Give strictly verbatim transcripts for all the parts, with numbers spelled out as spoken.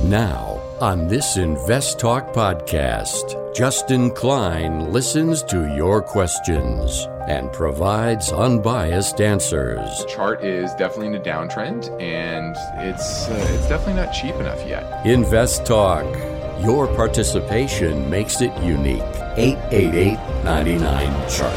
Now, on this Invest Talk podcast, Justin Klein listens to your questions and provides unbiased answers. The chart is definitely in a downtrend, and it's uh, it's definitely not cheap enough yet. Invest Talk. Your participation makes it unique. eight eight eight, nine nine, chart.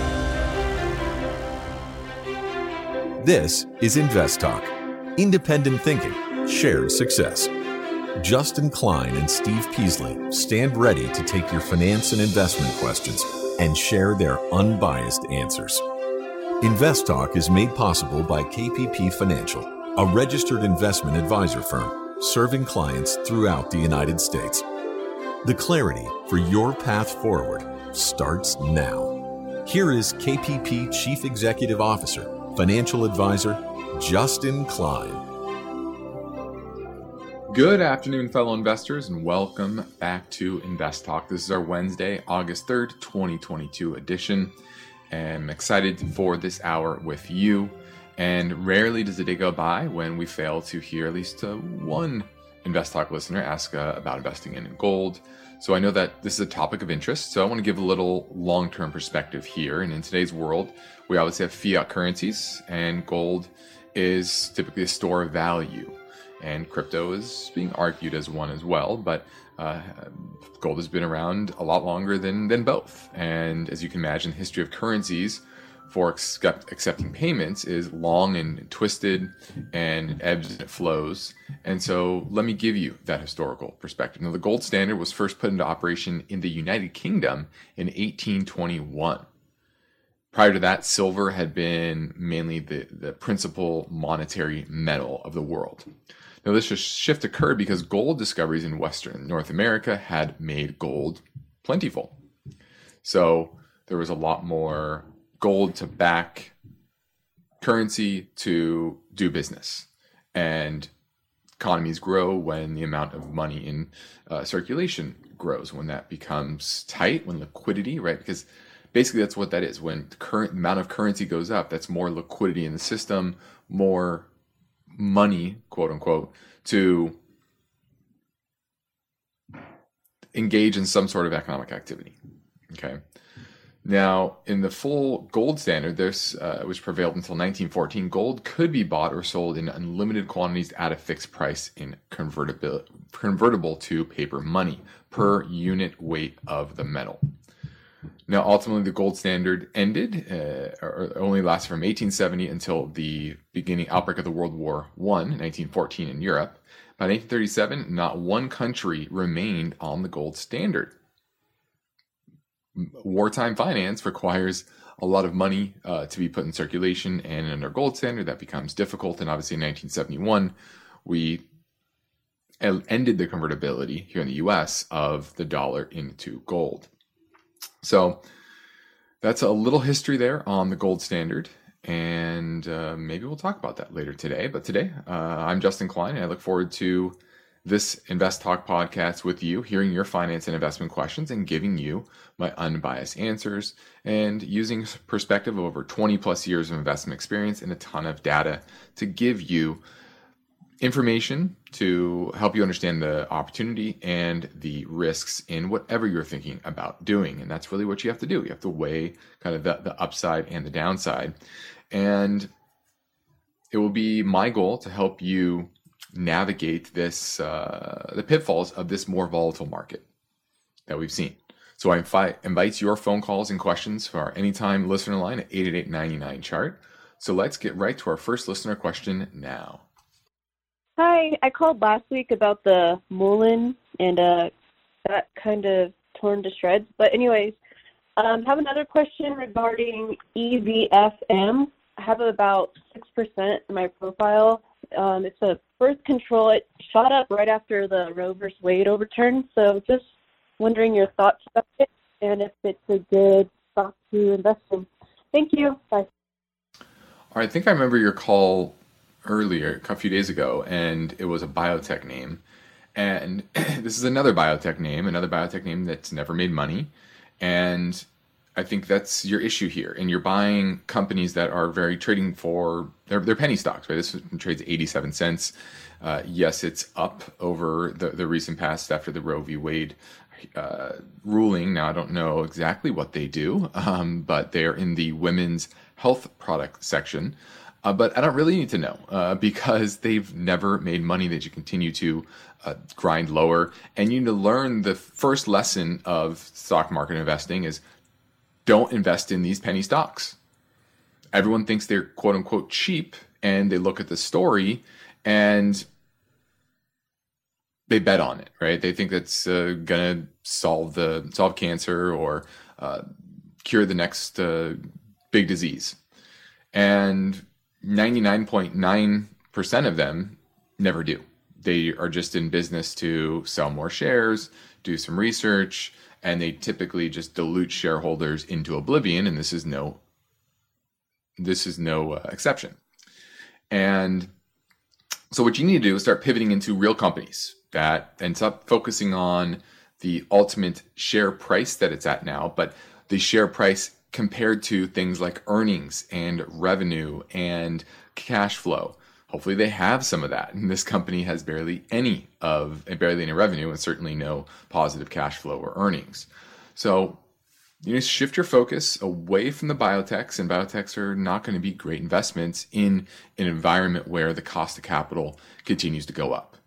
This is Invest Talk. Independent thinking, shared success. Justin Klein and Steve Peasley stand ready to take your finance and investment questions and share their unbiased answers. Invest Talk is made possible by K P P Financial, a registered investment advisor firm serving clients throughout the United States. The clarity for your path forward starts now. Here is K P P Chief Executive Officer, Financial Advisor, Justin Klein. Good afternoon, fellow investors, and welcome back to Invest Talk. This is our Wednesday, August third, twenty twenty-two edition. And I'm excited for this hour with you. And rarely does a day go by when we fail to hear at least uh, one Invest Talk listener ask uh, about investing in gold. So I know that this is a topic of interest, so I want to give a little long-term perspective here. And in today's world, we obviously have fiat currencies, and gold is typically a store of value. And crypto is being argued as one as well, but uh, gold has been around a lot longer than, than both. And as you can imagine, the history of currencies for accept, accepting payments is long and twisted, and it ebbs and it flows. And so let me give you that historical perspective. Now, the gold standard was first put into operation in the United Kingdom in eighteen twenty-one. Prior to that, silver had been mainly the, the principal monetary metal of the world. Now, this shift occurred because gold discoveries in Western North America had made gold plentiful. So there was a lot more gold to back currency to do business. And economies grow when the amount of money in uh, circulation grows, when that becomes tight, when liquidity, right? Because basically that's what that is. When the current amount of currency goes up, that's more liquidity in the system, more money, quote unquote, to engage in some sort of economic activity. Okay. Now, in the full gold standard, this uh, which prevailed until nineteen fourteen, gold could be bought or sold in unlimited quantities at a fixed price in convertible convertible to paper money per unit weight of the metal. Now, ultimately, the gold standard ended, uh, or only lasted from eighteen seventy until the beginning outbreak of the World War One, nineteen fourteen in Europe. By nineteen thirty-seven, not one country remained on the gold standard. Wartime finance requires a lot of money uh, to be put in circulation, and under gold standard, that becomes difficult. And obviously, in nineteen seventy-one, we ended the convertibility here in the U S of the dollar into gold. So that's a little history there on the gold standard, and uh, maybe we'll talk about that later today. But today, uh, I'm Justin Klein, and I look forward to this Invest Talk podcast with you, hearing your finance and investment questions and giving you my unbiased answers, and using perspective of over twenty plus years of investment experience and a ton of data to give you information to help you understand the opportunity and the risks in whatever you're thinking about doing. And that's really what you have to do. You have to weigh kind of the, the upside and the downside. And it will be my goal to help you navigate this, uh, the pitfalls of this more volatile market that we've seen. So I invite, invite your phone calls and questions for our anytime listener line at eight eight eight, nine nine, chart. So let's get right to our first listener question now. Hi, I called last week about the Mullen, and uh, that kind of torn to shreds. But anyways, um, I have another question regarding E V F M. I have about six percent in my profile. Um, it's a birth control. It shot up right after the Roe versus Wade overturn. So just wondering your thoughts about it and if it's a good stock to invest in. Thank you. Bye. All right, I think I remember your call earlier, a few days ago, and it was a biotech name. And this is another biotech name, another biotech name that's never made money. And I think that's your issue here. And you're buying companies that are very trading for, they're, they're penny stocks, right? This trades eighty-seven cents. Uh, yes, it's up over the, the recent past after the Roe v. Wade uh, ruling. Now, I don't know exactly what they do, um, but they're in the women's health product section. Uh, but I don't really need to know uh, because they've never made money. They just continue to uh, grind lower. And you need to learn the first lesson of stock market investing is don't invest in these penny stocks. Everyone thinks they're quote unquote cheap, and they look at the story and they bet on it, right? They think that's uh, gonna solve the solve cancer or uh, cure the next uh, big disease. And ninety-nine point nine percent of them never do. They are just in business to sell more shares, do some research, and they typically just dilute shareholders into oblivion. And this is no, this is no uh, exception. And so what you need to do is start pivoting into real companies that, and stop focusing on the ultimate share price that it's at now, but the share price compared to things like earnings and revenue and cash flow. Hopefully they have some of that. And this company has barely any of, barely any revenue and certainly no positive cash flow or earnings. So you need to shift your focus away from the biotechs, and biotechs are not going to be great investments in an environment where the cost of capital continues to go up.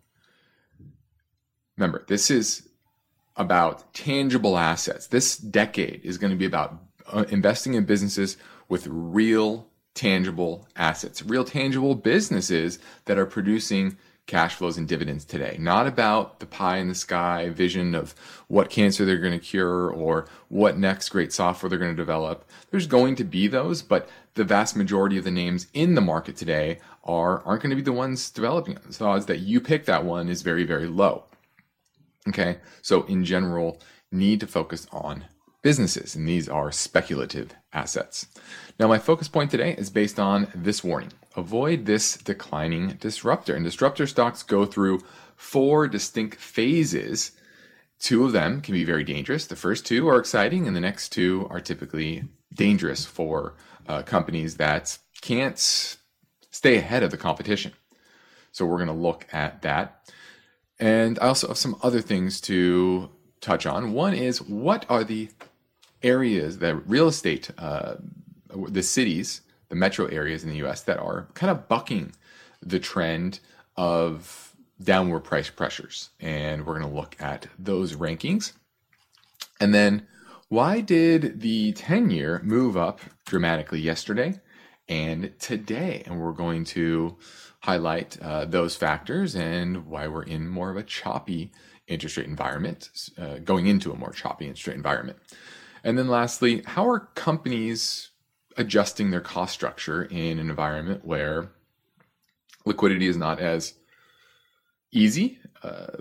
Remember, this is about tangible assets. This decade is going to be about uh, investing in businesses with real tangible assets, real tangible businesses that are producing cash flows and dividends today. Not about the pie in the sky vision of what cancer they're going to cure or what next great software they're going to develop. There's going to be those, but the vast majority of the names in the market today are, aren't going to be the ones developing it. So the odds that you pick that one is very, very low. Okay, so in general, need to focus on businesses, and these are speculative assets. Now, my focus point today is based on this warning. Avoid this declining disruptor. And disruptor stocks go through four distinct phases. Two of them can be very dangerous. The first two are exciting, and the next two are typically dangerous for uh, companies that can't stay ahead of the competition. So we're going to look at that. And I also have some other things to touch on. One is, what are the areas that real estate, uh, the cities, the metro areas in the U S that are kind of bucking the trend of downward price pressures? And we're going to look at those rankings. And then, why did the ten-year move up dramatically yesterday and today? And we're going to highlight uh, those factors and why we're in more of a choppy interest rate environment, uh, going into a more choppy interest rate environment. And then lastly, how are companies adjusting their cost structure in an environment where liquidity is not as easy? Uh,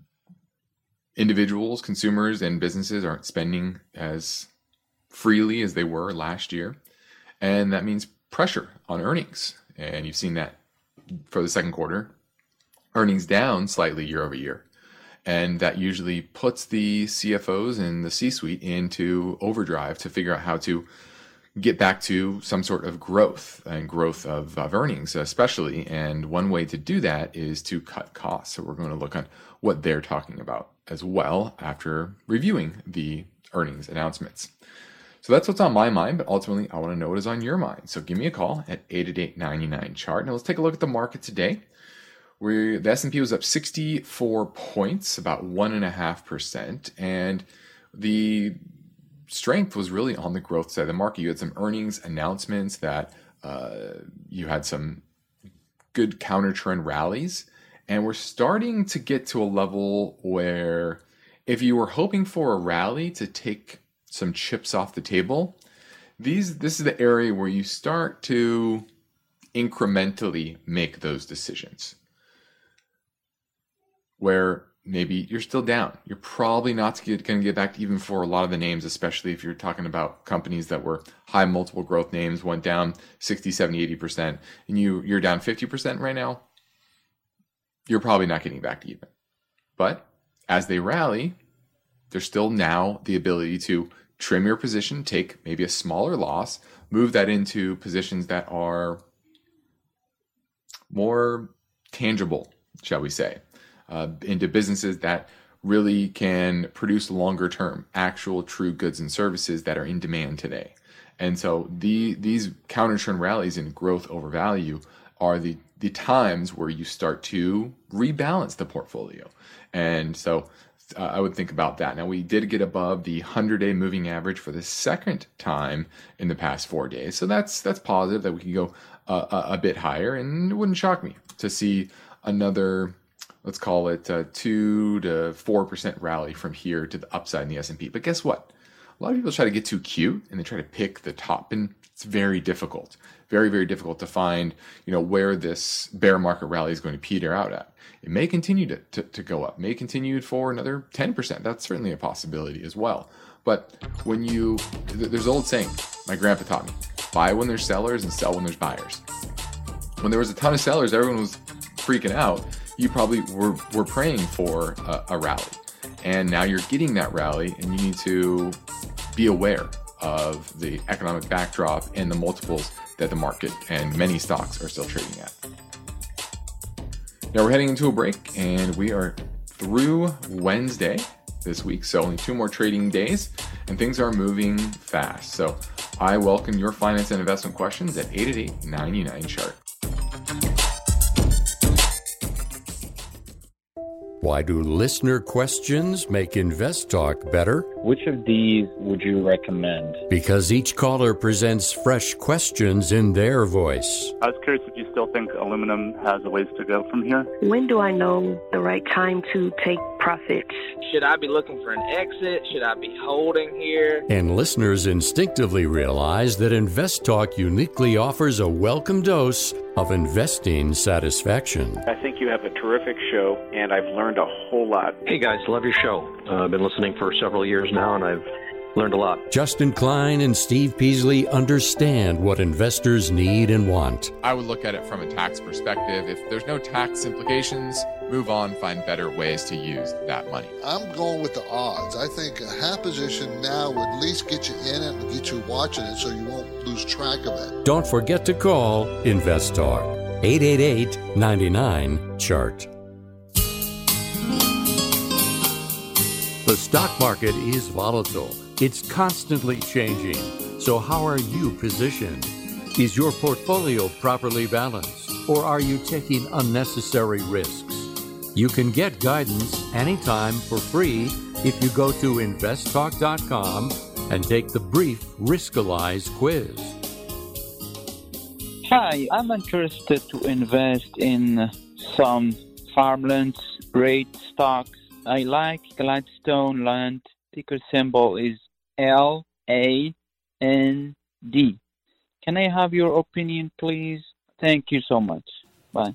individuals, consumers, and businesses aren't spending as freely as they were last year. And that means pressure on earnings. And you've seen that for the second quarter, earnings down slightly year over year. And that usually puts the C F Os and the C-suite into overdrive to figure out how to get back to some sort of growth and growth of, of earnings, especially. And one way to do that is to cut costs. So we're going to look at what they're talking about as well after reviewing the earnings announcements. So that's what's on my mind, but ultimately I want to know what is on your mind. So give me a call at eight eight eight, nine nine, C H A R T. Now let's take a look at the market today. Where the S and P was up sixty-four points, about one point five percent. And the strength was really on the growth side of the market. You had some earnings announcements that uh, you had some good counter trend rallies. And we're starting to get to a level where if you were hoping for a rally to take some chips off the table, these this is the area where you start to incrementally make those decisions. Where maybe you're still down. You're probably not going to get back to even for a lot of the names, especially if you're talking about companies that were high multiple growth names, went down sixty, seventy, eighty percent, and you, you're down fifty percent right now. You're probably not getting back to even. But as they rally, there's still now the ability to trim your position, take maybe a smaller loss, move that into positions that are more tangible shall we say, uh, into businesses that really can produce longer term, actual true goods and services that are in demand today. And so the these counter trend rallies in growth over value are the, the times where you start to rebalance the portfolio. And so uh, I would think about that. Now, we did get above the hundred-day moving average for the second time in the past four days. So that's that's positive that we can go uh, a, a bit higher. And it wouldn't shock me to see another, let's call it a two to four percent rally from here to the upside in the S and P. But guess what? A lot of people try to get too cute and they try to pick the top, and it's very difficult, very, very difficult to find, you know, where this bear market rally is going to peter out at. It may continue to, to, to go up, may continue for another ten percent. That's certainly a possibility as well. But when you, there's an old saying my grandpa taught me, buy when there's sellers and sell when there's buyers. When there was a ton of sellers, everyone was freaking out. You probably were, were praying for a, a rally. And now you're getting that rally, and you need to be aware of the economic backdrop and the multiples that the market and many stocks are still trading at. Now we're heading into a break, and we are through Wednesday this week, so only two more trading days, and things are moving fast. So I welcome your finance and investment questions at eight eight eight, nine nine, chart. Why do listener questions make Invest Talk better? Which of these would you recommend? Because each caller presents fresh questions in their voice. I was curious if you still think aluminum has a ways to go from here. When do I know the right time to take profits? Should I be looking for an exit? Should I be holding here? And listeners instinctively realize that Invest Talk uniquely offers a welcome dose of investing satisfaction. I think you have a terrific show, and I've learned a whole lot. Hey guys, love your show. Uh, I've been listening for several years now, and I've learned a lot. Justin Klein and Steve Peasley understand what investors need and want. I would look at it from a tax perspective. If there's no tax implications, move on, find better ways to use that money. I'm going with the odds. I think a half position now would at least get you in it and get you watching it so you won't lose track of it. Don't forget to call Invest Talk, eight eight eight, nine nine, chart. The stock market is volatile. It's constantly changing. So how are you positioned? Is your portfolio properly balanced, or are you taking unnecessary risks? You can get guidance anytime for free if you go to invest talk dot com and take the brief Riskalyze quiz. Hi, I'm interested to invest in some farmlands rate stocks. I like Gladstone Land. Ticker symbol is L A N D. Can I have your opinion, please? Thank you so much. Bye.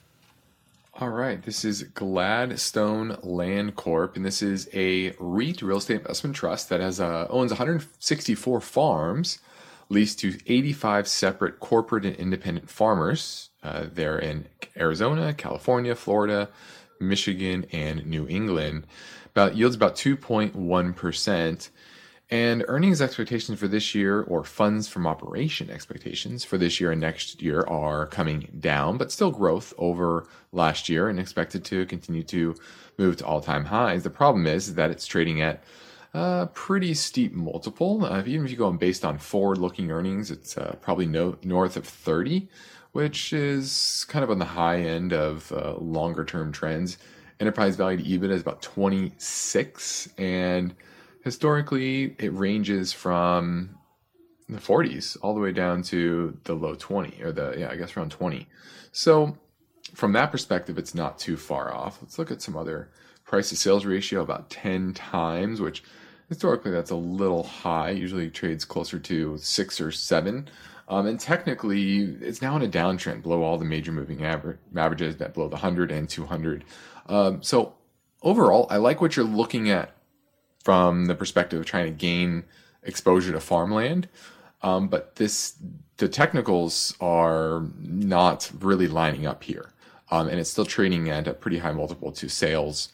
All right, this is Gladstone Land Corp, and this is a REIT, real estate investment trust, that has uh, owns one hundred sixty-four farms, leased to eighty-five separate corporate and independent farmers. Uh, they're in Arizona, California, Florida, Michigan, and New England. About yields about two point one percent. And earnings expectations for this year, or funds from operation expectations for this year and next year, are coming down, but still growth over last year and expected to continue to move to all-time highs. The problem is that it's trading at a pretty steep multiple. Uh, even if you go based on forward-looking earnings, it's uh, probably no, north of thirty, which is kind of on the high end of uh, longer-term trends. Enterprise value to EBITDA is about twenty-six, and historically, it ranges from the forties all the way down to the low twenty, or the, yeah, I guess around twenty. So from that perspective, it's not too far off. Let's look at some other price to sales ratio, about ten times, which historically that's a little high. Usually trades closer to six or seven. Um, and technically, it's now in a downtrend below all the major moving aver- averages, that below the one hundred and two hundred. Um, so overall, I like what you're looking at from the perspective of trying to gain exposure to farmland. Um, but this, the technicals are not really lining up here. Um, and it's still trading at a pretty high multiple to sales.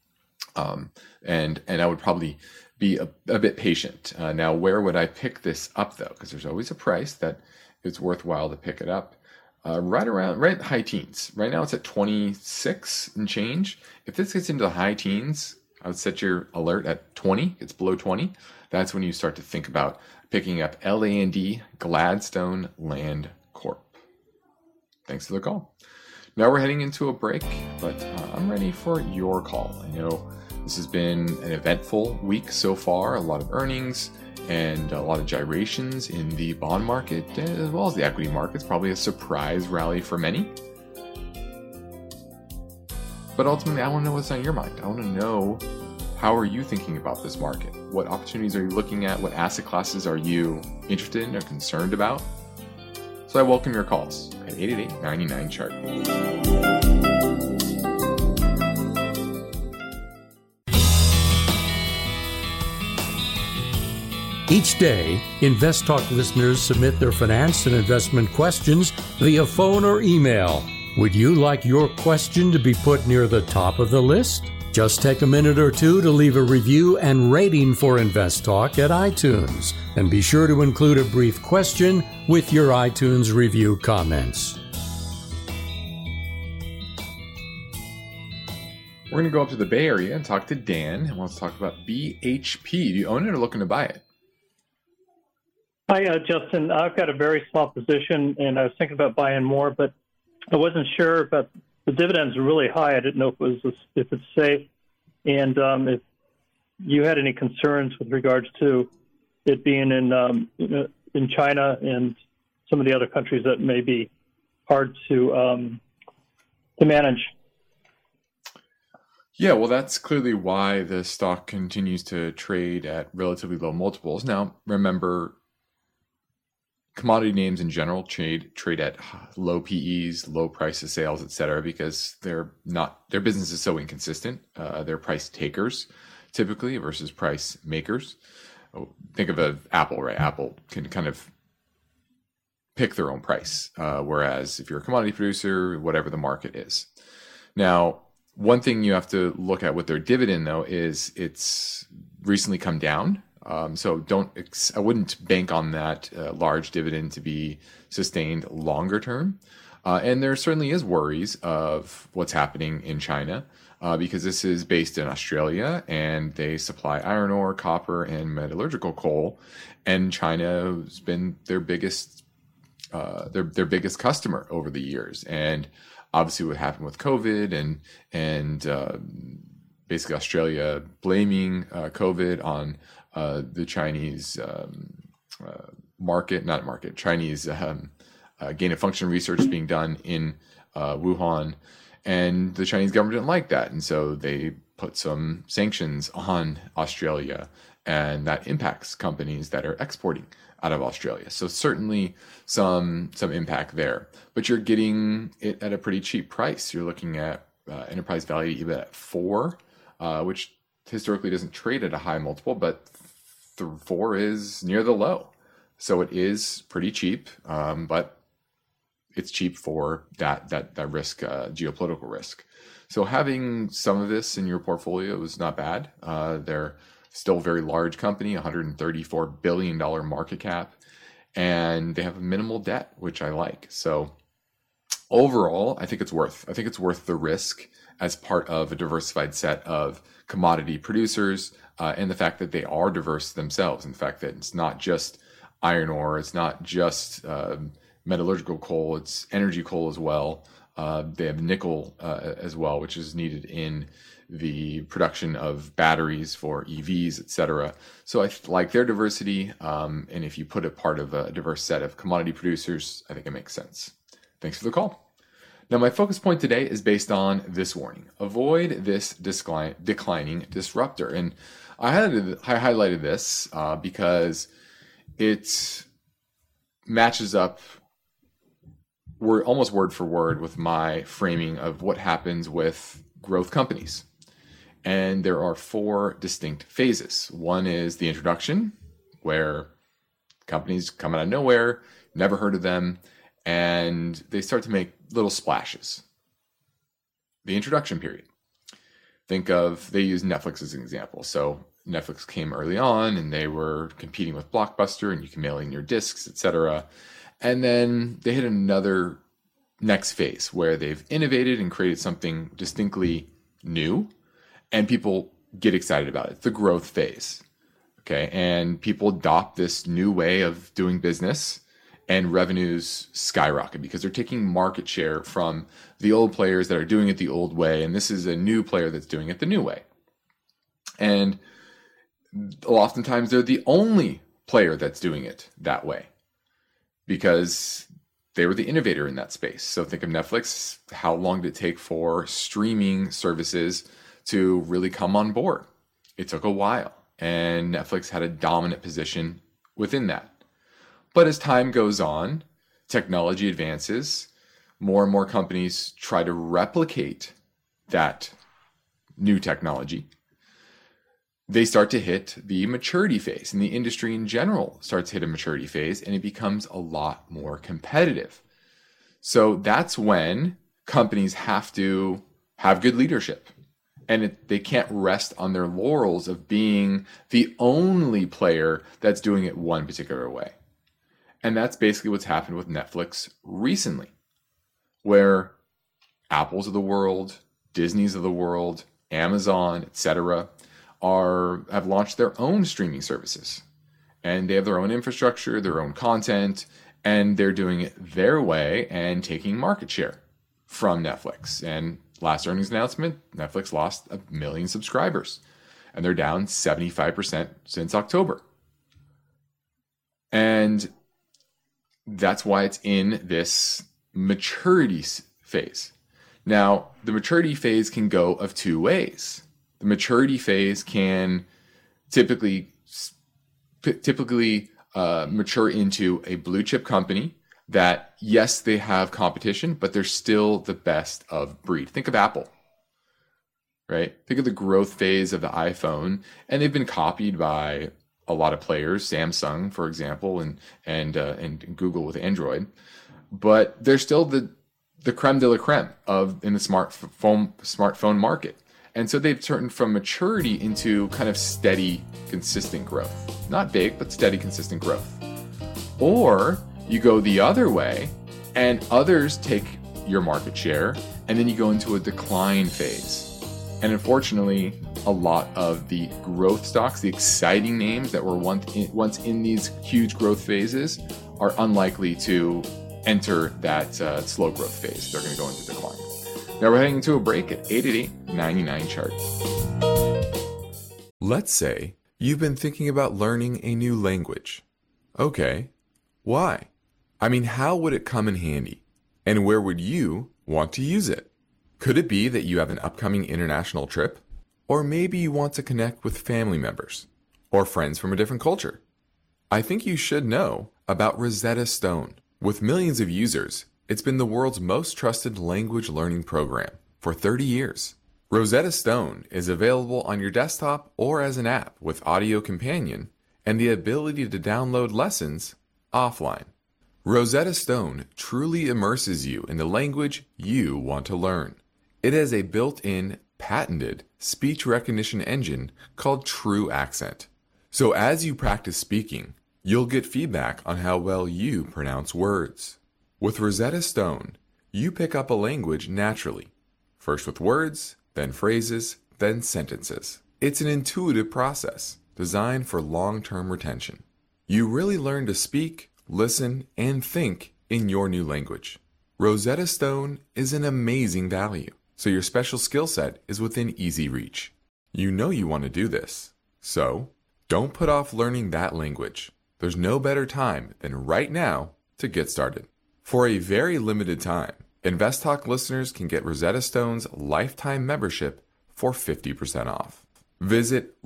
Um, and, and I would probably be a, a bit patient. Uh, now, where would I pick this up though? Because there's always a price that it's worthwhile to pick it up. uh, right around, right high teens. Right now it's at twenty-six and change. If this gets into the high teens, I would set your alert at twenty. It's below twenty. That's when you start to think about picking up L A N D, Gladstone Land Corp. Thanks for the call. Now we're heading into a break, but uh, I'm ready for your call. I know this has been an eventful week so far, a lot of earnings and a lot of gyrations in the bond market as well as the equity markets, probably a surprise rally for many. But ultimately, I want to know what's on your mind. I want to know, how are you thinking about this market? What opportunities are you looking at? What asset classes are you interested in or concerned about? So I welcome your calls at eight eight eight, nine nine, chart. Each day, InvestTalk listeners submit their finance and investment questions via phone or email. Would you like your question to be put near the top of the list? Just take a minute or two to leave a review and rating for InvestTalk at iTunes. And be sure to include a brief question with your iTunes review comments. We're going to go up to the Bay Area and talk to Dan, and wants to talk about B H P. Do you own it or looking to buy it? Hi, uh, Justin. I've got a very small position, and I was thinking about buying more, but I wasn't sure. But the dividends are really high. I didn't know if it was if it's safe, and um, if you had any concerns with regards to it being in um, in China and some of the other countries that may be hard to um, to manage. Yeah, well, that's clearly why the stock continues to trade at relatively low multiples. Now, remember, commodity names in general trade trade at low P Es, low price of sales, et cetera, because they're not their business is so inconsistent. Uh, they're price takers typically versus price makers. Oh, think of a Apple, right? Apple can kind of pick their own price, uh, whereas if you're a commodity producer, whatever the market is. Now, one thing you have to look at with their dividend, though, is it's recently come down. Um, so don't, ex- I wouldn't bank on that uh, large dividend to be sustained longer term. Uh, and there certainly is worries of what's happening in China uh, because this is based in Australia and they supply iron ore, copper, and metallurgical coal. And China has been their biggest, uh, their their biggest customer over the years. And obviously, what happened with COVID and and uh, basically Australia blaming uh, COVID on Uh, the Chinese um, uh, market, not market, Chinese um, uh, gain of function research being done in uh, Wuhan, and the Chinese government didn't like that, and so they put some sanctions on Australia, and that impacts companies that are exporting out of Australia. So certainly some some impact there, but you're getting it at a pretty cheap price. You're looking at uh, enterprise value even at four, uh, which historically doesn't trade at a high multiple, but the four is near the low. So it is pretty cheap, um, but it's cheap for that that that risk, uh, geopolitical risk. So having some of this in your portfolio is not bad. Uh, they're still a very large company, one hundred thirty-four billion dollars market cap, and they have minimal debt, which I like. So overall, I think it's worth. I think it's worth the risk as part of a diversified set of commodity producers, uh, and the fact that they are diverse themselves, and the fact that it's not just iron ore, it's not just uh, metallurgical coal, it's energy coal as well. Uh, they have nickel uh, as well, which is needed in the production of batteries for E Vs, et cetera. So I like their diversity, um, and if you put it part of a diverse set of commodity producers, I think it makes sense. Thanks for the call. Now, my focus point today is based on this warning. Avoid this discline, declining disruptor. And I highlighted, I highlighted this uh, because it matches up word, almost word for word with my framing of what happens with growth companies. And there are four distinct phases. One is the introduction, where companies come out of nowhere, never heard of them, and they start to make little splashes. The introduction period. Think of, they use Netflix as an example. So Netflix came early on and they were competing with Blockbuster and you can mail in your discs, et cetera. And then they hit another next phase where they've innovated and created something distinctly new, and people get excited about it. It's the growth phase. Okay. And people adopt this new way of doing business, and revenues skyrocket because they're taking market share from the old players that are doing it the old way. And this is a new player that's doing it the new way. And oftentimes they're the only player that's doing it that way because they were the innovator in that space. So think of Netflix. How long did it take for streaming services to really come on board? It took a while, and Netflix had a dominant position within that. But as time goes on, technology advances, more and more companies try to replicate that new technology. They start to hit the maturity phase, and the industry in general starts to hit a maturity phase, and it becomes a lot more competitive. So that's when companies have to have good leadership, and it, they can't rest on their laurels of being the only player that's doing it one particular way. And that's basically what's happened with Netflix recently, where Apples of the world, Disney's of the world, Amazon, et cetera, are have launched their own streaming services. And they have their own infrastructure, their own content, and they're doing it their way and taking market share from Netflix. And last earnings announcement, Netflix lost a million subscribers, and they're down seventy-five percent since October. And that's why it's in this maturity phase. Now, the maturity phase can go of two ways. The maturity phase can typically typically uh, mature into a blue chip company that, yes, they have competition, but they're still the best of breed. Think of Apple, right? Think of the growth phase of the iPhone, and they've been copied by a lot of players, Samsung, for example, and and uh, and Google with Android, but they're still the the creme de la creme of in the smartphone smartphone market. And so they've turned from maturity into kind of steady, consistent growth. Not big, but steady, consistent growth. Or you go the other way, and others take your market share, and then you go into a decline phase. And unfortunately, a lot of the growth stocks, the exciting names that were once in, once in these huge growth phases, are unlikely to enter that uh, slow growth phase. They're going to go into decline. Now we're heading into a break at eight eight eight, nine nine, chart. Let's say you've been thinking about learning a new language. Okay, why? I mean, how would it come in handy? And where would you want to use it? Could it be that you have an upcoming international trip? Or maybe you want to connect with family members or friends from a different culture? I think you should know about Rosetta Stone. With millions of users, it's been the world's most trusted language learning program for thirty years. Rosetta Stone is available on your desktop or as an app with Audio Companion and the ability to download lessons offline. Rosetta Stone truly immerses you in the language you want to learn. It has a built-in, patented speech recognition engine called True Accent. So as you practice speaking, you'll get feedback on how well you pronounce words. With Rosetta Stone, you pick up a language naturally, first with words, then phrases, then sentences. It's an intuitive process designed for long-term retention. You really learn to speak, listen, and think in your new language. Rosetta Stone is an amazing value, so your special skill set is within easy reach. You know you want to do this, so don't put off learning that language. There's no better time than right now to get started. For a very limited time, InvestTalk listeners can get Rosetta Stone's lifetime membership for fifty percent off. Visit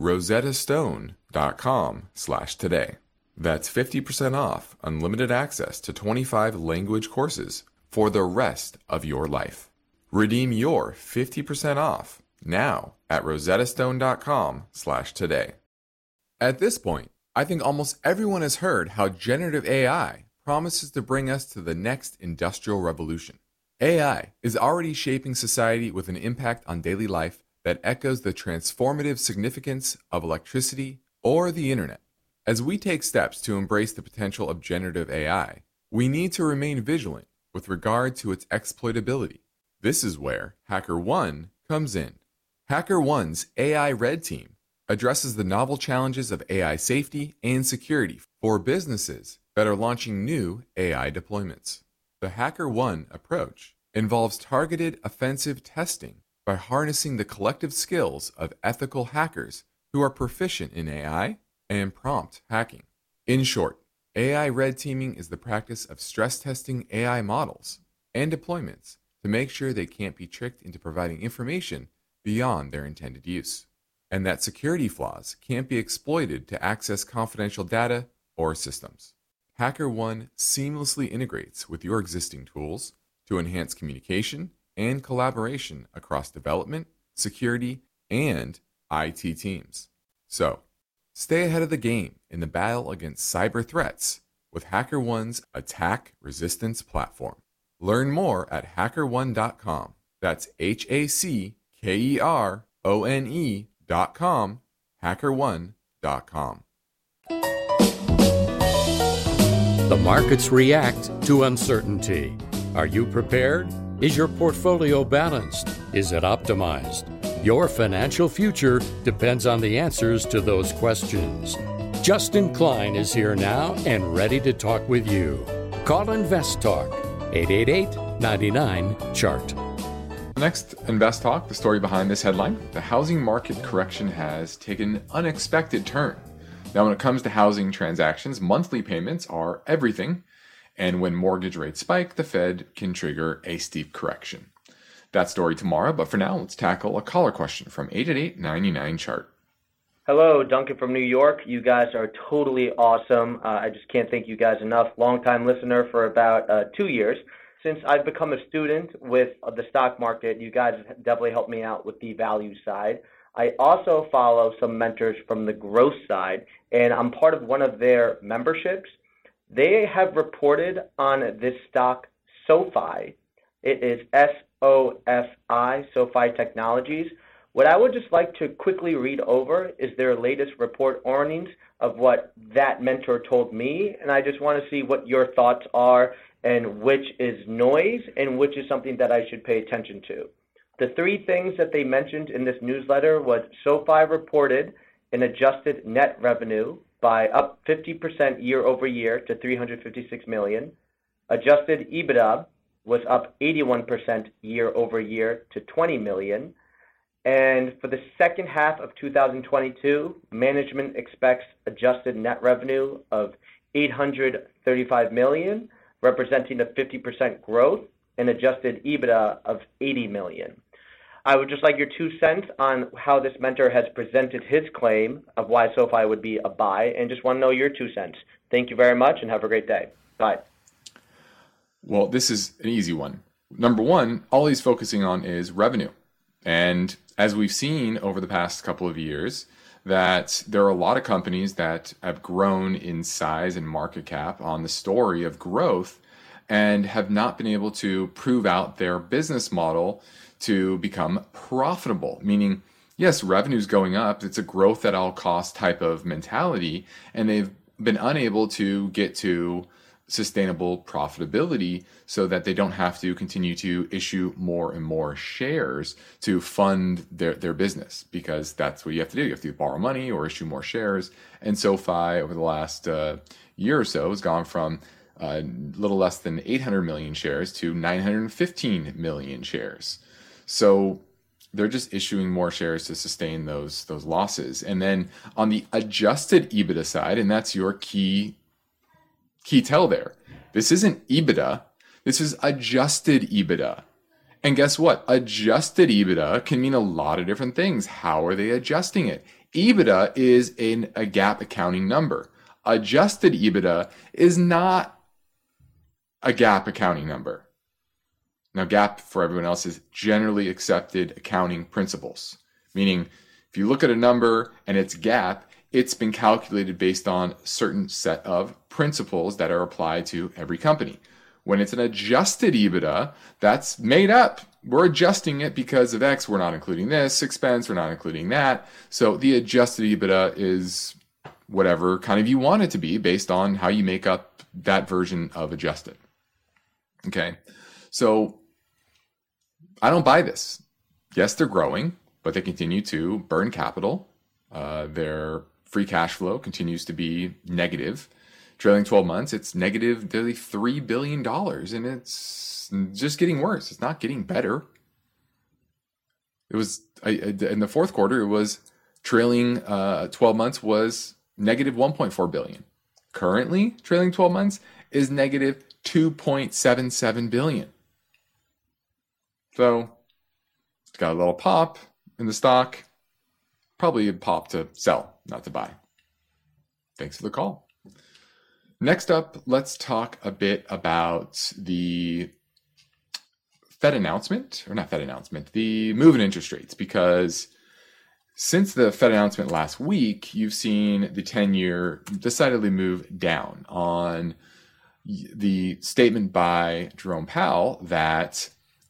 rosettastone.com slash today. That's fifty percent off unlimited access to twenty-five language courses for the rest of your life. Redeem your fifty percent off now at rosettastone.com slash today. At this point, I think almost everyone has heard how generative A I promises to bring us to the next industrial revolution. A I is already shaping society with an impact on daily life that echoes the transformative significance of electricity or the internet. As we take steps to embrace the potential of generative A I, we need to remain vigilant with regard to its exploitability. This is where HackerOne comes in. HackerOne's A I Red Team addresses the novel challenges of A I safety and security for businesses that are launching new A I deployments. The HackerOne approach involves targeted offensive testing by harnessing the collective skills of ethical hackers who are proficient in A I and prompt hacking. In short, A I red teaming is the practice of stress testing A I models and deployments to make sure they can't be tricked into providing information beyond their intended use, and that security flaws can't be exploited to access confidential data or systems. HackerOne seamlessly integrates with your existing tools to enhance communication and collaboration across development, security, and I T teams. So, stay ahead of the game in the battle against cyber threats with HackerOne's attack resistance platform. Learn more at hacker one dot com. That's H A C K E R O N E dot com, hacker one dot com. The markets react to uncertainty. Are you prepared? Is your portfolio balanced? Is it optimized? Your financial future depends on the answers to those questions. Justin Klein is here now and ready to talk with you. Call Invest Talk, eight eight eight, nine nine, chart. Next, Invest Talk, the story behind this headline: the housing market correction has taken an unexpected turn. Now, when it comes to housing transactions, monthly payments are everything. And when mortgage rates spike, the Fed can trigger a steep correction. That story tomorrow, but for now, let's tackle a caller question from eight eight eight, nine nine, chart. Hello, Duncan from New York. You guys are totally awesome. Uh, I just can't thank you guys enough. Long-time listener for about uh, two years. Since I've become a student with uh, the stock market, you guys have definitely helped me out with the value side. I also follow some mentors from the growth side, and I'm part of one of their memberships. They have reported on this stock, SoFi. It is S O F I, SoFi Technologies. What I would just like to quickly read over is their latest report earnings of what that mentor told me, and I just want to see what your thoughts are and which is noise and which is something that I should pay attention to. The three things that they mentioned in this newsletter was SoFi reported an adjusted net revenue by up fifty percent year over year to three hundred fifty-six million dollars. Adjusted EBITDA was up eighty-one percent year over year to twenty million dollars. And for the second half of two thousand twenty-two, management expects adjusted net revenue of eight hundred thirty-five million dollars, representing a fifty percent growth, and adjusted EBITDA of eighty million dollars. I would just like your two cents on how this mentor has presented his claim of why SoFi would be a buy, and just want to know your two cents. Thank you very much, and have a great day. Bye. Well, this is an easy one. Number one, all he's focusing on is revenue. And as we've seen over the past couple of years, that there are a lot of companies that have grown in size and market cap on the story of growth and have not been able to prove out their business model to become profitable. Meaning, yes, revenue's going up. It's a growth at all costs type of mentality, and they've been unable to get to sustainable profitability so that they don't have to continue to issue more and more shares to fund their, their business, because that's what you have to do. You have to borrow money or issue more shares. And SoFi over the last uh, year or so has gone from a little less than eight hundred million shares to nine hundred fifteen million shares. So they're just issuing more shares to sustain those those losses. And then on the adjusted EBITDA side, and that's your key key tell there, this isn't EBITDA, this is adjusted EBITDA. And guess what? Adjusted EBITDA can mean a lot of different things. How are they adjusting it? EBITDA is in a GAAP accounting number. Adjusted EBITDA is not a GAAP accounting number. Now, GAAP, for everyone else, is generally accepted accounting principles, meaning if you look at a number and it's GAAP, it's been calculated based on a certain set of principles that are applied to every company. When it's an adjusted EBITDA, that's made up. We're adjusting it because of X. We're not including this expense. We're not including that. So the adjusted EBITDA is whatever kind of you want it to be based on how you make up that version of adjusted. Okay. So I don't buy this. Yes, they're growing, but they continue to burn capital. Uh, their free cash flow continues to be negative. Trailing twelve months, it's negative nearly three billion dollars, and it's just getting worse. It's not getting better. It was I, in the fourth quarter, it was trailing uh, twelve months was negative one point four billion dollars. Currently, trailing twelve months is negative two point seven seven billion dollars. So, it's got a little pop in the stock. Probably a pop to sell, not to buy. Thanks for the call. Next up, let's talk a bit about the Fed announcement, or not Fed announcement, the move in interest rates, because since the Fed announcement last week, you've seen the ten-year decidedly move down on the statement by Jerome Powell that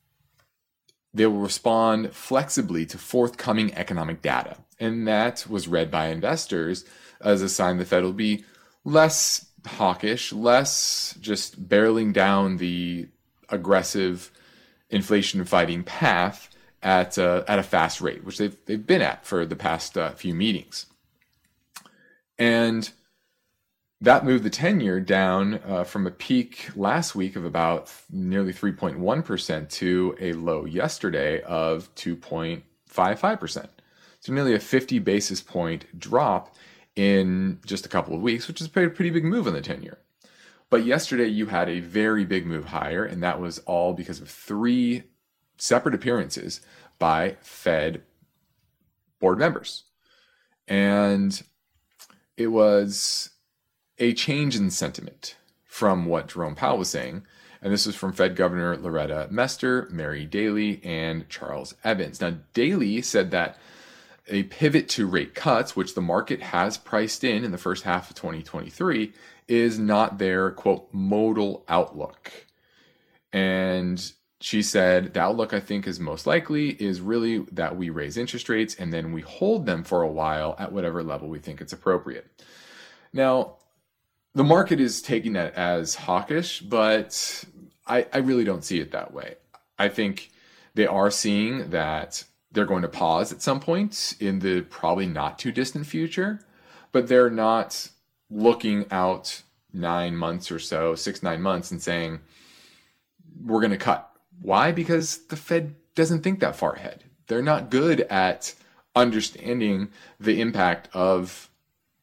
they will respond flexibly to forthcoming economic data. And that was read by investors as a sign the Fed will be less hawkish, less just barreling down the aggressive inflation fighting path at uh, at a fast rate, which they've they've been at for the past uh, few meetings. And that moved the ten-year down uh, from a peak last week of about nearly three point one percent to a low yesterday of two point five five percent. So nearly a fifty basis point drop in just a couple of weeks, which is a pretty, pretty big move on the ten-year. But yesterday you had a very big move higher, and that was all because of three separate appearances by Fed board members. And it was a change in sentiment from what Jerome Powell was saying. And this was from Fed Governor Loretta Mester, Mary Daly, and Charles Evans. Now, Daly said that a pivot to rate cuts, which the market has priced in in the first half of twenty twenty-three, is not their, quote, modal outlook. And she said, the outlook I think is most likely is really that we raise interest rates and then we hold them for a while at whatever level we think it's appropriate. Now, the market is taking that as hawkish, but I, I really don't see it that way. I think they are seeing that they're going to pause at some point in the probably not too distant future, but they're not looking out nine months or so, six, nine months and saying, we're going to cut. Why? Because the Fed doesn't think that far ahead. They're not good at understanding the impact of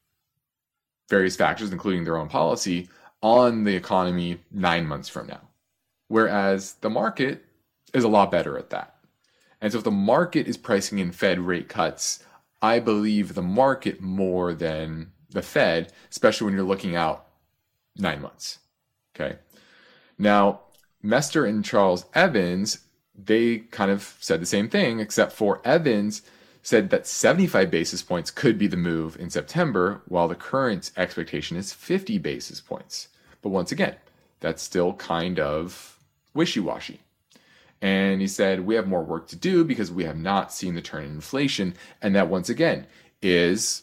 various factors, including their own policy, on the economy nine months from now. Whereas the market is a lot better at that. And so if the market is pricing in Fed rate cuts, I believe the market more than the Fed, especially when you're looking out nine months. Okay. Now, Mester and Charles Evans, they kind of said the same thing, except for Evans said that seventy-five basis points could be the move in September, while the current expectation is fifty basis points. But once again, that's still kind of wishy-washy. And he said, we have more work to do because we have not seen the turn in inflation. And that, once again, is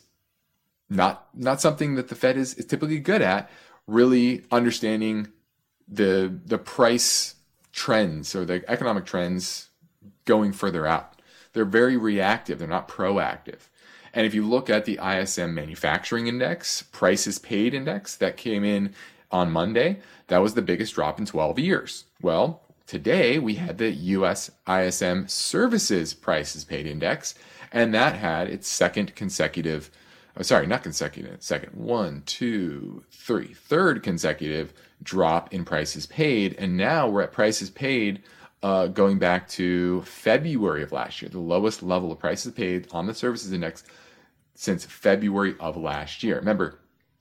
not not something that the Fed is, is typically good at, really understanding the the price trends or the economic trends going further out. They're very reactive. They're not proactive. And if you look at the I S M Manufacturing Index, Prices Paid Index, that came in on Monday, that was the biggest drop in twelve years. Well, today we had the U S I S M Services Prices Paid Index, and that had its second consecutive, oh, sorry, not consecutive, second, one, two, three, third consecutive drop in prices paid. And now we're at prices paid uh, going back to February of last year, the lowest level of prices paid on the services index since February of last year. Remember,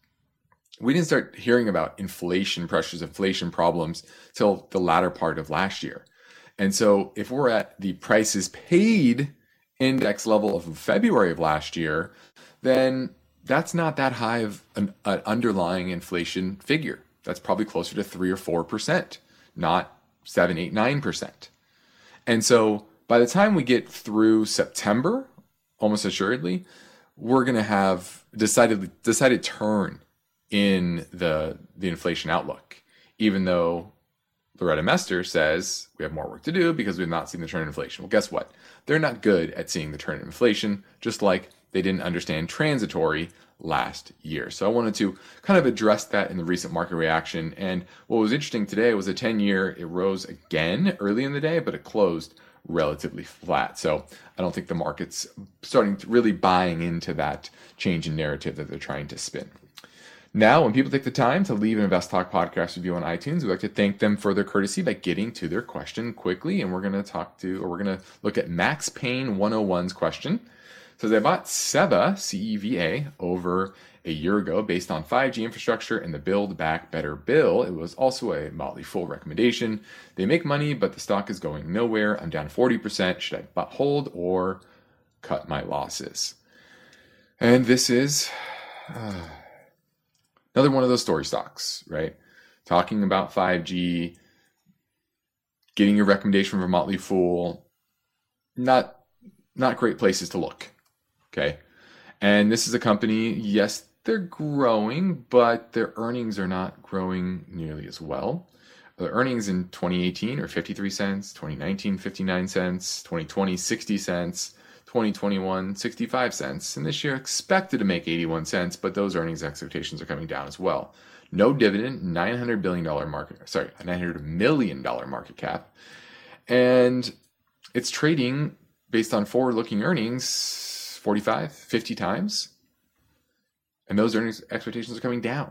we didn't start hearing about inflation pressures, inflation problems till the latter part of last year. And so if we're at the prices paid index level of February of last year, then that's not that high of an, an underlying inflation figure. That's probably closer to three or four percent, not seven, eight, nine percent. And so by the time we get through September, almost assuredly, we're going to have decided decided turn in the the inflation outlook, even though Loretta Mester says we have more work to do because we've not seen the turn in inflation. Well, guess what? They're not good at seeing the turn in inflation, just like they didn't understand transitory last year. So I wanted to kind of address that in the recent market reaction. And what was interesting today was a ten-year, it rose again early in the day, but it closed relatively flat. So I don't think the market's starting to really buying into that change in narrative that they're trying to spin. Now, when people take the time to leave an Invest Talk podcast review on iTunes, we'd like to thank them for their courtesy by getting to their question quickly. And we're going to talk to, or we're going to look at Max Payne one oh one's question. It says, I bought Ceva, C E V A, over a year ago based on five G infrastructure and the Build Back Better bill. It was also a Motley Fool recommendation. They make money, but the stock is going nowhere. I'm down forty percent. Should I hold or cut my losses? And this is... Uh, Another one of those story stocks, right? Talking about five G, getting your recommendation from Motley Fool, not not great places to look, okay? And this is a company, yes, they're growing, but their earnings are not growing nearly as well. The earnings in twenty eighteen are fifty-three cents, twenty nineteen, fifty-nine cents, twenty twenty, sixty cents, twenty twenty-one, sixty-five cents, and this year expected to make eighty-one cents, but those earnings expectations are coming down as well. No dividend, nine hundred billion dollars market, sorry, nine hundred million dollars market cap, and it's trading based on forward-looking earnings forty-five, fifty times, and those earnings expectations are coming down.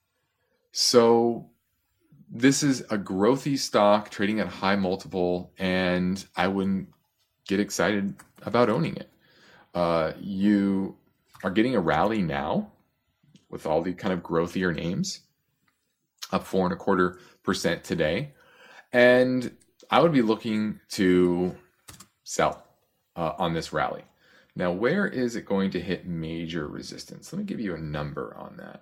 So this is a growthy stock trading at a high multiple, and I wouldn't get excited about owning it. Uh, you are getting a rally now with all the kind of growthier names, up four and a quarter percent today. And I would be looking to sell uh, on this rally. Now, where is it going to hit major resistance? Let me give you a number on that.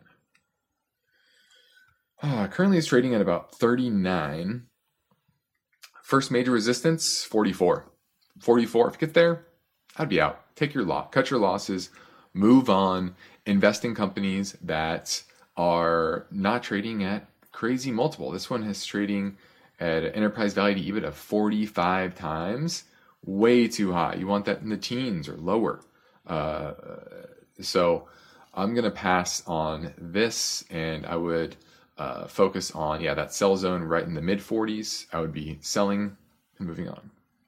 Uh, currently it's trading at about thirty-nine. First major resistance, forty-four. forty-four, if you get there, I'd be out. Take your lot, cut your losses, move on, invest in companies that are not trading at crazy multiple. This one is trading at an enterprise value to EBITDA of forty-five times, way too high. You want that in the teens or lower. Uh, so I'm going to pass on this, and I would uh, focus on, yeah, that sell zone right in the mid forties. I would be selling and moving on.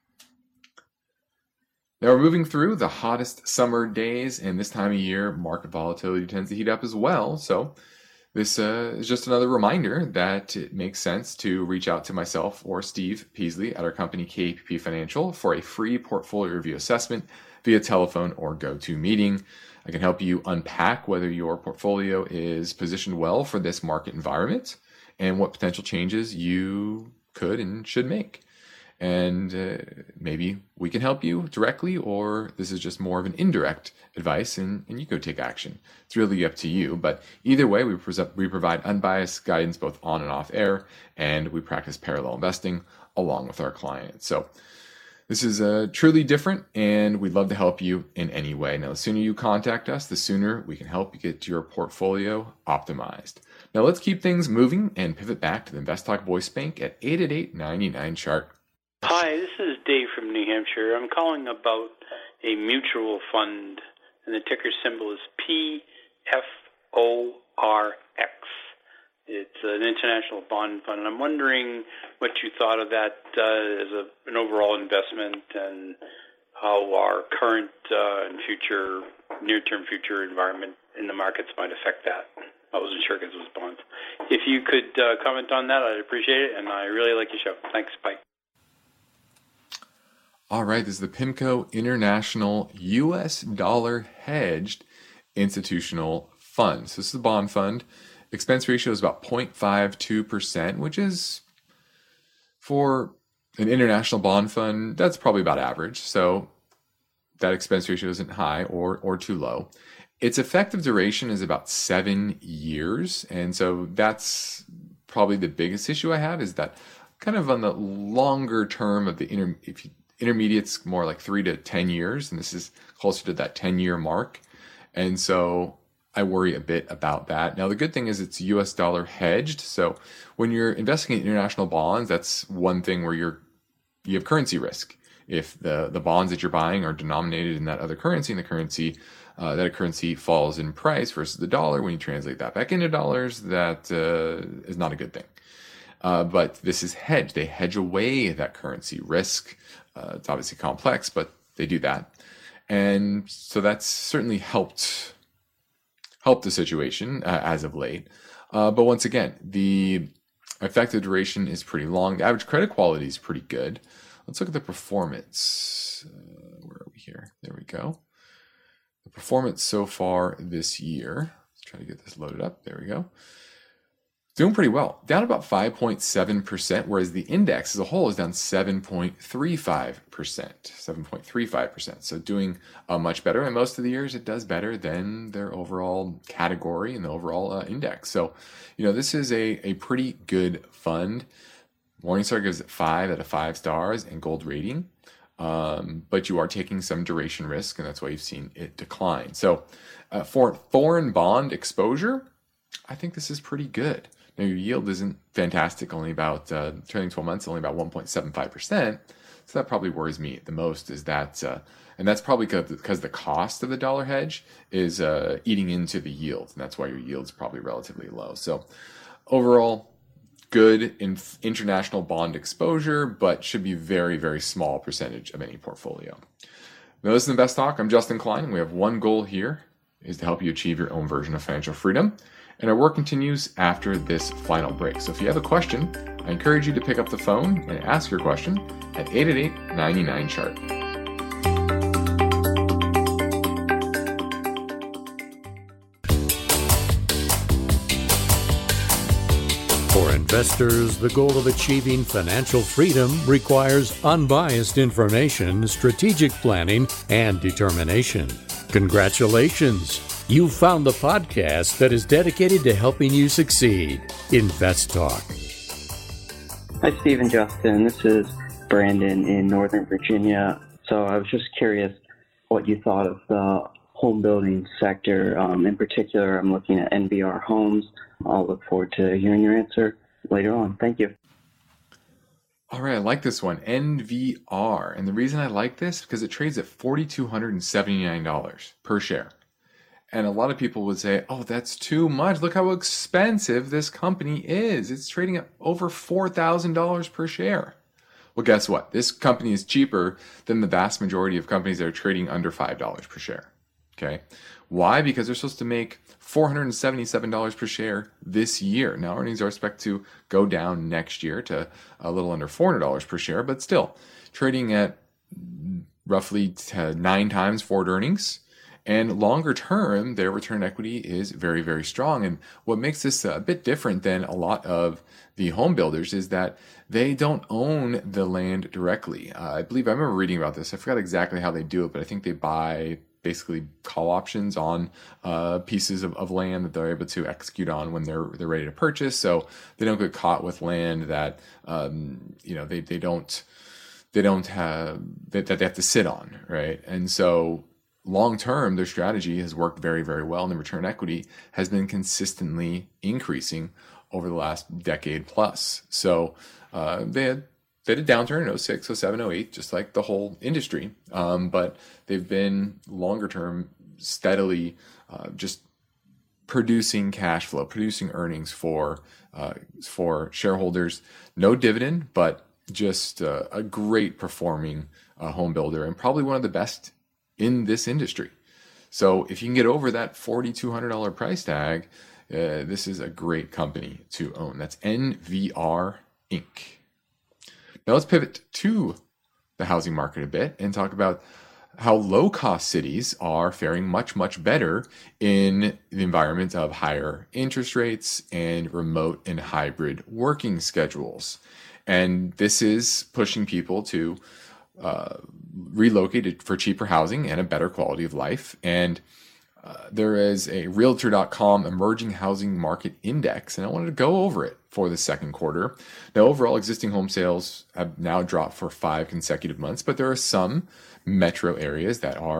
Now we're moving through the hottest summer days, and this time of year, market volatility tends to heat up as well. So this uh, is just another reminder that it makes sense to reach out to myself or Steve Peasley at our company K P P Financial for a free portfolio review assessment via telephone or GoToMeeting. I can help you unpack whether your portfolio is positioned well for this market environment and what potential changes you could and should make. And uh, maybe we can help you directly, or this is just more of an indirect advice and, and you go take action. It's really up to you. But either way, we, pre- we provide unbiased guidance both on and off air, and we practice parallel investing along with our clients. So this is uh, truly different, and we'd love to help you in any way. Now, the sooner you contact us, the sooner we can help you get your portfolio optimized. Now, let's keep things moving and pivot back to the Invest Talk Voice Bank at eight eight eight, nine nine, chart. Hi, this is Dave from New Hampshire. I'm calling about a mutual fund, and the ticker symbol is P F O R X. It's an international bond fund, and I'm wondering what you thought of that uh, as a, an overall investment and how our current uh, and future, near-term future environment in the markets might affect that. I wasn't sure because it was bonds. If you could uh, comment on that, I'd appreciate it, and I really like your show. Thanks. Bye. All right, this is the PIMCO International U S Dollar Hedged Institutional Fund. So this is a bond fund. Expense ratio is about zero point five two percent, which is, for an international bond fund, that's probably about average. So that expense ratio isn't high or or too low. Its effective duration is about seven years. And so that's probably the biggest issue I have, is that kind of on the longer term of the inter, if you, intermediates, more like three to ten years, and this is closer to that ten year mark. And so I worry a bit about that. Now, the good thing is it's U S dollar hedged. So when you're investing in international bonds, that's one thing where you're you have currency risk. If the, the bonds that you're buying are denominated in that other currency, and the currency uh, that a currency falls in price versus the dollar, when you translate that back into dollars, that uh, is not a good thing. Uh, but this is hedged. They hedge away that currency risk. Uh, it's obviously complex, but they do that. And so that's certainly helped helped the situation uh, as of late. Uh, but once again, the effective duration is pretty long. The average credit quality is pretty good. Let's look at the performance. Uh, where are we here? There we go. The performance so far this year. Let's try to get this loaded up. There we go. Doing pretty well. Down about five point seven percent, whereas the index as a whole is down seven point three five percent. seven point three five percent. So doing uh, much better. And most of the years it does better than their overall category and the overall uh, index. So, you know, this is a, a pretty good fund. Morningstar gives it five out of five stars and gold rating. Um, but you are taking some duration risk, and that's why you've seen it decline. So uh, for foreign bond exposure, I think this is pretty good. Now, your yield isn't fantastic, only about, uh, trailing twelve months, only about one point seven five percent. So that probably worries me the most is that, uh, and that's probably because the cost of the dollar hedge is uh, eating into the yield. And that's why your yield's probably relatively low. So overall, good in international bond exposure, but should be very, very small percentage of any portfolio. Now, this is Invest Talk. I'm Justin Klein, and we have one goal here, is to help you achieve your own version of financial freedom. And our work continues after this final break. So if you have a question, I encourage you to pick up the phone and ask your question at eight eight eight, nine nine, C H A R T. For investors, the goal of achieving financial freedom requires unbiased information, strategic planning, and determination. Congratulations! You found the podcast that is dedicated to helping you succeed. Invest Talk. Hi, Steve and Justin. This is Brandon in Northern Virginia. So I was just curious what you thought of the home building sector. Um, in particular, I'm looking at N V R Homes. I'll look forward to hearing your answer later on. Thank you. All right, I like this one, N V R. And the reason I like this is because it trades at four thousand two hundred seventy-nine dollars per share. And a lot of people would say, oh, that's too much. Look how expensive this company is. It's trading at over four thousand dollars per share. Well, guess what? This company is cheaper than the vast majority of companies that are trading under five dollars per share. Okay. Why? Because they're supposed to make four hundred seventy-seven dollars per share this year. Now, earnings are expected to go down next year to a little under four hundred dollars per share, but still trading at roughly nine times forward earnings. And longer term, their return on equity is very, very strong. And what makes this a bit different than a lot of the home builders is that they don't own the land directly. Uh, I believe I remember reading about this. I forgot exactly how they do it, but I think they buy basically call options on uh, pieces of, of land that they're able to execute on when they're they're ready to purchase. So they don't get caught with land that um, you know they they don't they don't have that, that they have to sit on, right? And so long term, their strategy has worked very, very well, and the return on equity has been consistently increasing over the last decade plus. So uh, they had they had a downturn in oh six, oh seven, oh eight, just like the whole industry, um, but they've been longer term steadily uh, just producing cash flow, producing earnings for uh, for shareholders. No dividend, but just uh, a great performing uh, home builder, and probably one of the best in this industry. So if you can get over that four thousand two hundred dollars price tag, uh, this is a great company to own. That's N V R Incorporated. Now let's pivot to the housing market a bit and talk about how low-cost cities are faring much, much better in the environment of higher interest rates and remote and hybrid working schedules. And this is pushing people to uh, relocate for cheaper housing and a better quality of life. And uh, there is a Realtor dot com Emerging Housing Market Index, and I wanted to go over it for the second quarter. Now, overall, existing home sales have now dropped for five consecutive months, but there are some metro areas that are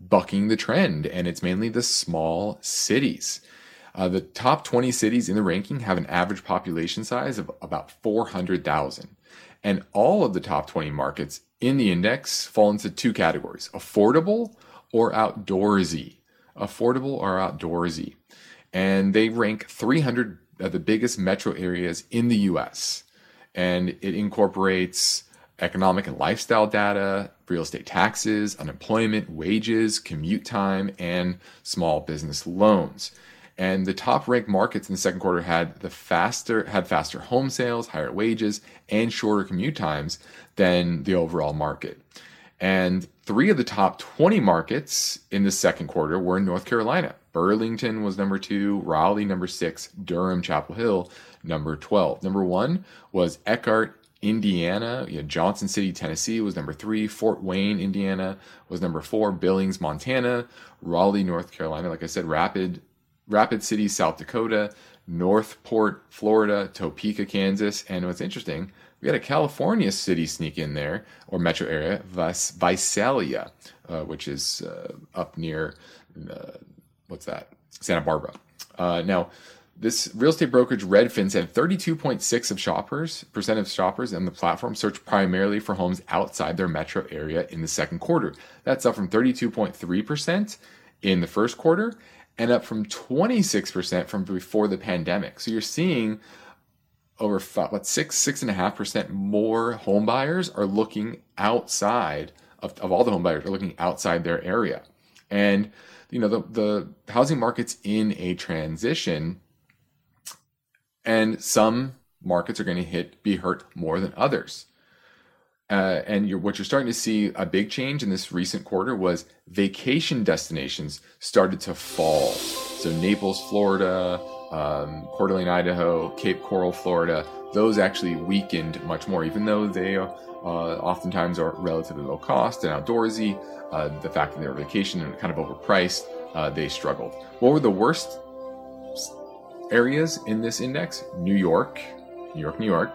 bucking the trend, and it's mainly the small cities. Uh, the top twenty cities in the ranking have an average population size of about four hundred thousand. And all of the top twenty markets in the index fall into two categories: affordable or outdoorsy. Affordable or outdoorsy. And they rank three hundred of the biggest metro areas in the U S. And it incorporates economic and lifestyle data, real estate taxes, unemployment, wages, commute time, and small business loans. And the top ranked markets in the second quarter had the faster had faster home sales, higher wages, and shorter commute times than the overall market. And three of the top twenty markets in the second quarter were in North Carolina. Burlington was number two, Raleigh number six, Durham, Chapel Hill number twelve. Number one was Eckhart, Indiana. You know, Johnson City, Tennessee was number three. Fort Wayne, Indiana was number four. Billings, Montana. Raleigh, North Carolina. Like I said, Rapid Rapid City, South Dakota, Northport, Florida, Topeka, Kansas, and what's interesting, we had a California city sneak in there, or metro area, Vis- Visalia, uh, which is uh, up near, uh, what's that, Santa Barbara. Uh, now, this real estate brokerage Redfin said thirty-two point six of shoppers, percent of shoppers on the platform search primarily for homes outside their metro area in the second quarter. That's up from thirty-two point three percent in the first quarter, and up from twenty-six percent from before the pandemic. So you're seeing over what six, six and a half percent more home buyers are looking outside of, of all the home buyers are looking outside their area. And you know, the, the housing market's in a transition, and some markets are going to hit be hurt more than others. Uh, and you're, what you're starting to see a big change in this recent quarter was vacation destinations started to fall. So Naples, Florida, um, Coeur d'Alene, Idaho, Cape Coral, Florida, those actually weakened much more, even though they uh, oftentimes are relatively low cost and outdoorsy. Uh, the fact that they were vacation and kind of overpriced, uh, they struggled. What were the worst areas in this index? New York, New York, New York,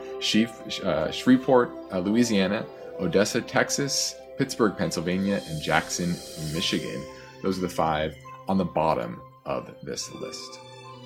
uh, Shreveport, uh, Louisiana, Odessa, Texas, Pittsburgh, Pennsylvania, and Jackson, Michigan. Those are the five on the bottom of this list.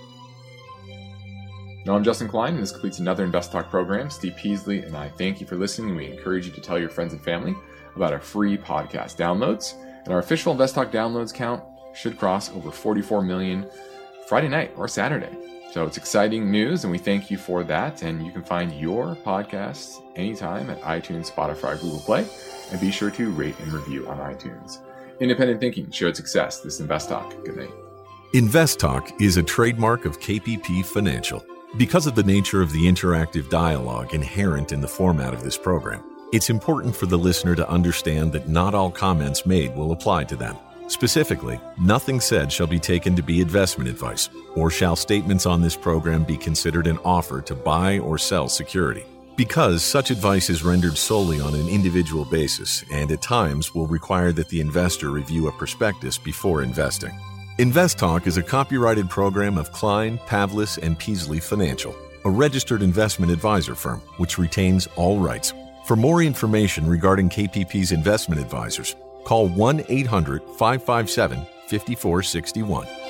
Now, I'm Justin Klein, and this completes another Invest Talk program. Steve Peasley and I thank you for listening, and we encourage you to tell your friends and family about our free podcast downloads. And our official Invest Talk downloads count should cross over forty-four million Friday night or Saturday. So it's exciting news, and we thank you for that. And you can find your podcasts anytime at iTunes, Spotify, Google Play, and be sure to rate and review on iTunes. Independent thinking, shared success. This is Invest Talk. Good night. Invest Talk is a trademark of K P P Financial. Because of the nature of the interactive dialogue inherent in the format of this program, it's important for the listener to understand that not all comments made will apply to them. Specifically, nothing said shall be taken to be investment advice, or shall statements on this program be considered an offer to buy or sell security. Because such advice is rendered solely on an individual basis and at times will require that the investor review a prospectus before investing. Invest Talk is a copyrighted program of Klein, Pavlis, and Peasley Financial, a registered investment advisor firm which retains all rights. For more information regarding K P P's investment advisors, call one eight hundred, five five seven, five four six one.